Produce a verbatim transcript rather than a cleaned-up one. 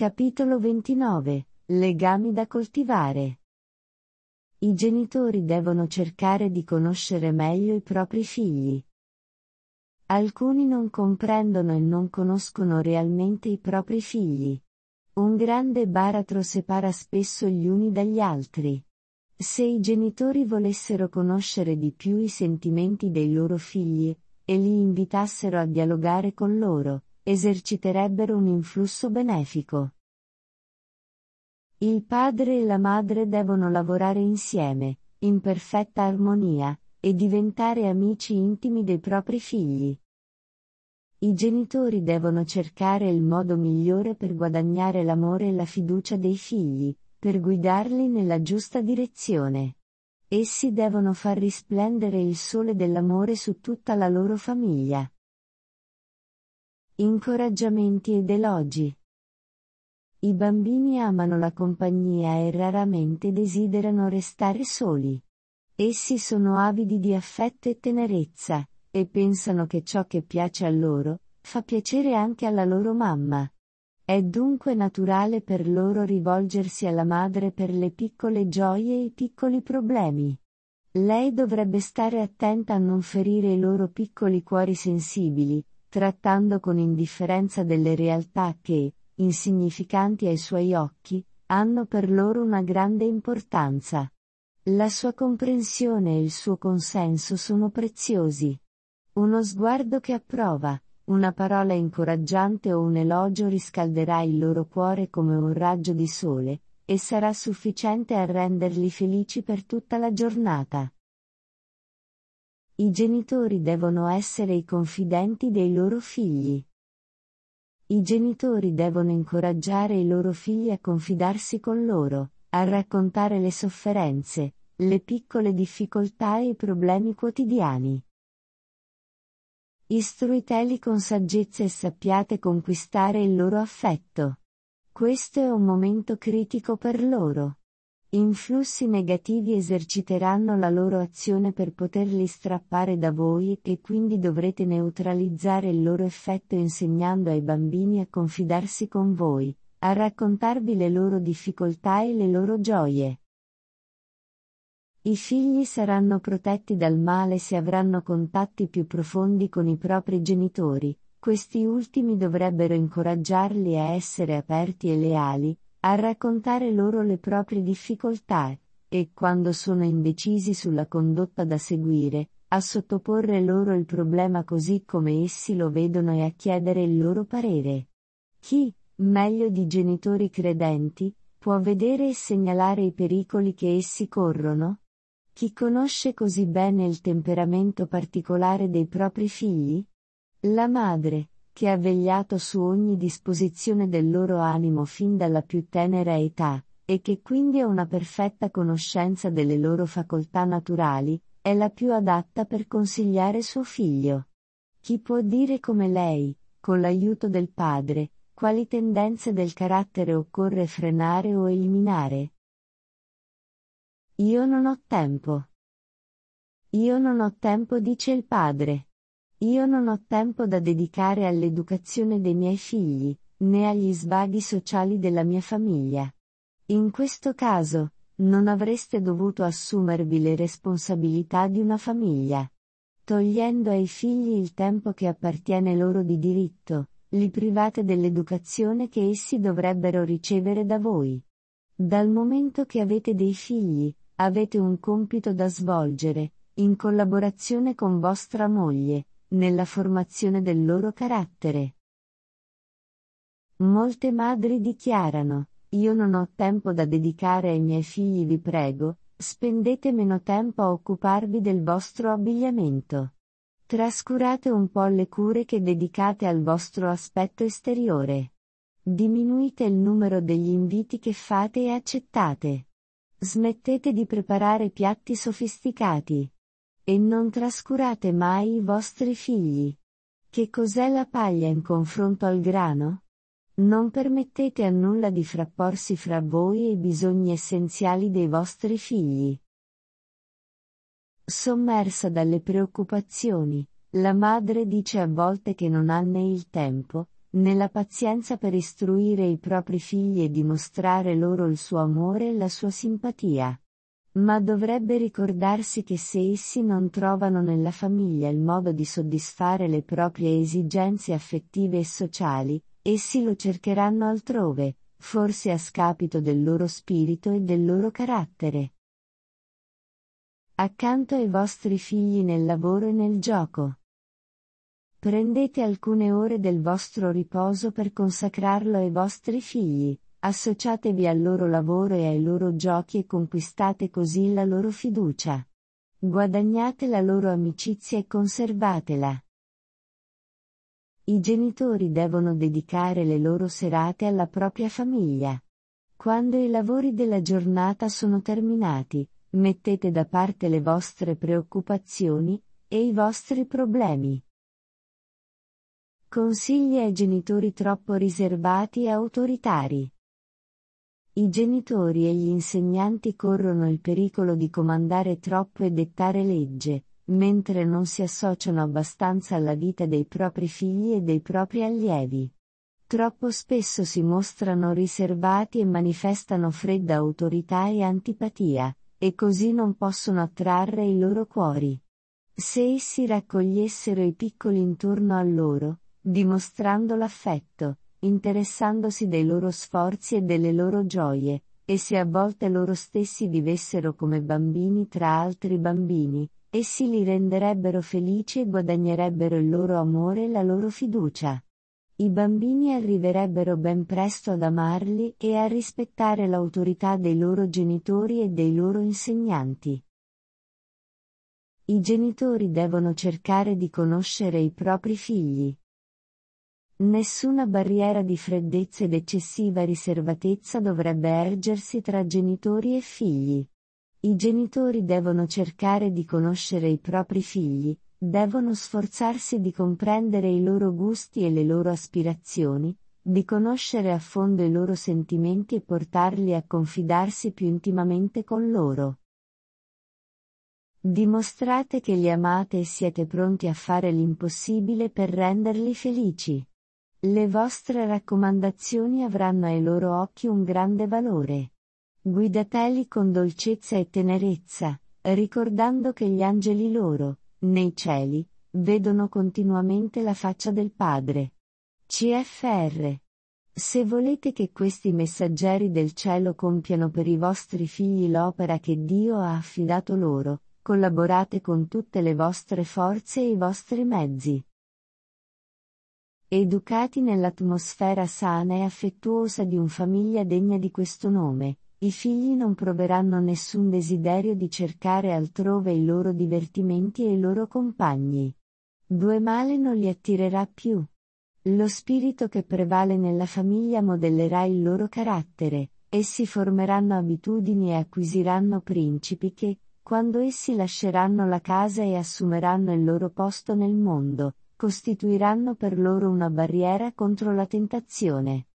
Capitolo ventinove. Legami da coltivare. I genitori devono cercare di conoscere meglio i propri figli. Alcuni non comprendono e non conoscono realmente i propri figli. Un grande baratro separa spesso gli uni dagli altri. Se i genitori volessero conoscere di più i sentimenti dei loro figli, e li invitassero a dialogare con loro, eserciterebbero un influsso benefico. Il padre e la madre devono lavorare insieme, in perfetta armonia, e diventare amici intimi dei propri figli. I genitori devono cercare il modo migliore per guadagnare l'amore e la fiducia dei figli, per guidarli nella giusta direzione. Essi devono far risplendere il sole dell'amore su tutta la loro famiglia. Incoraggiamenti ed elogi. I bambini amano la compagnia e raramente desiderano restare soli. Essi sono avidi di affetto e tenerezza, e pensano che ciò che piace a loro, fa piacere anche alla loro mamma. È dunque naturale per loro rivolgersi alla madre per le piccole gioie e i piccoli problemi. Lei dovrebbe stare attenta a non ferire i loro piccoli cuori sensibili, trattando con indifferenza delle realtà che, insignificanti ai suoi occhi, hanno per loro una grande importanza. La sua comprensione e il suo consenso sono preziosi. Uno sguardo che approva, una parola incoraggiante o un elogio riscalderà il loro cuore come un raggio di sole, e sarà sufficiente a renderli felici per tutta la giornata. I genitori devono essere i confidenti dei loro figli. I genitori devono incoraggiare i loro figli a confidarsi con loro, a raccontare le sofferenze, le piccole difficoltà e i problemi quotidiani. Istruiteli con saggezza e sappiate conquistare il loro affetto. Questo è un momento critico per loro. Influssi negativi eserciteranno la loro azione per poterli strappare da voi e quindi dovrete neutralizzare il loro effetto insegnando ai bambini a confidarsi con voi, a raccontarvi le loro difficoltà e le loro gioie. I figli saranno protetti dal male se avranno contatti più profondi con i propri genitori, questi ultimi dovrebbero incoraggiarli a essere aperti e leali, a raccontare loro le proprie difficoltà, e quando sono indecisi sulla condotta da seguire, a sottoporre loro il problema così come essi lo vedono e a chiedere il loro parere. Chi, meglio di genitori credenti, può vedere e segnalare i pericoli che essi corrono? Chi conosce così bene il temperamento particolare dei propri figli? La madre, che ha vegliato su ogni disposizione del loro animo fin dalla più tenera età, e che quindi ha una perfetta conoscenza delle loro facoltà naturali, è la più adatta per consigliare suo figlio. Chi può dire come lei, con l'aiuto del padre, quali tendenze del carattere occorre frenare o eliminare? Io non ho tempo. Io non ho tempo, dice il padre. Io non ho tempo da dedicare all'educazione dei miei figli, né agli svaghi sociali della mia famiglia. In questo caso, non avreste dovuto assumervi le responsabilità di una famiglia. Togliendo ai figli il tempo che appartiene loro di diritto, li private dell'educazione che essi dovrebbero ricevere da voi. Dal momento che avete dei figli, avete un compito da svolgere, in collaborazione con vostra moglie, nella formazione del loro carattere. Molte madri dichiarano: io non ho tempo da dedicare ai miei figli, vi prego, spendete meno tempo a occuparvi del vostro abbigliamento. Trascurate un po' le cure che dedicate al vostro aspetto esteriore. Diminuite il numero degli inviti che fate e accettate. Smettete di preparare piatti sofisticati. E non trascurate mai i vostri figli. Che cos'è la paglia in confronto al grano? Non permettete a nulla di frapporsi fra voi e i bisogni essenziali dei vostri figli. Sommersa dalle preoccupazioni, la madre dice a volte che non ha né il tempo, nella pazienza per istruire i propri figli e dimostrare loro il suo amore e la sua simpatia. Ma dovrebbe ricordarsi che se essi non trovano nella famiglia il modo di soddisfare le proprie esigenze affettive e sociali, essi lo cercheranno altrove, forse a scapito del loro spirito e del loro carattere. Accanto ai vostri figli nel lavoro e nel gioco. Prendete alcune ore del vostro riposo per consacrarlo ai vostri figli, associatevi al loro lavoro e ai loro giochi e conquistate così la loro fiducia. Guadagnate la loro amicizia e conservatela. I genitori devono dedicare le loro serate alla propria famiglia. Quando i lavori della giornata sono terminati, mettete da parte le vostre preoccupazioni e i vostri problemi. Consigli ai genitori troppo riservati e autoritari. I genitori e gli insegnanti corrono il pericolo di comandare troppo e dettare legge, mentre non si associano abbastanza alla vita dei propri figli e dei propri allievi. Troppo spesso si mostrano riservati e manifestano fredda autorità e antipatia, e così non possono attrarre i loro cuori. Se essi raccogliessero i piccoli intorno a loro, dimostrando l'affetto, interessandosi dei loro sforzi e delle loro gioie, e se a volte loro stessi vivessero come bambini tra altri bambini, essi li renderebbero felici e guadagnerebbero il loro amore e la loro fiducia. I bambini arriverebbero ben presto ad amarli e a rispettare l'autorità dei loro genitori e dei loro insegnanti. I genitori devono cercare di conoscere i propri figli. Nessuna barriera di freddezza ed eccessiva riservatezza dovrebbe ergersi tra genitori e figli. I genitori devono cercare di conoscere i propri figli, devono sforzarsi di comprendere i loro gusti e le loro aspirazioni, di conoscere a fondo i loro sentimenti e portarli a confidarsi più intimamente con loro. Dimostrate che li amate e siete pronti a fare l'impossibile per renderli felici. Le vostre raccomandazioni avranno ai loro occhi un grande valore. Guidateli con dolcezza e tenerezza, ricordando che gli angeli loro, nei cieli, vedono continuamente la faccia del Padre. C F R. Se volete che questi messaggeri del cielo compiano per i vostri figli l'opera che Dio ha affidato loro, collaborate con tutte le vostre forze e i vostri mezzi. Educati nell'atmosfera sana e affettuosa di una famiglia degna di questo nome, i figli non proveranno nessun desiderio di cercare altrove i loro divertimenti e i loro compagni. Due male non li attirerà più. Lo spirito che prevale nella famiglia modellerà il loro carattere, essi formeranno abitudini e acquisiranno principi che, quando essi lasceranno la casa e assumeranno il loro posto nel mondo, costituiranno per loro una barriera contro la tentazione.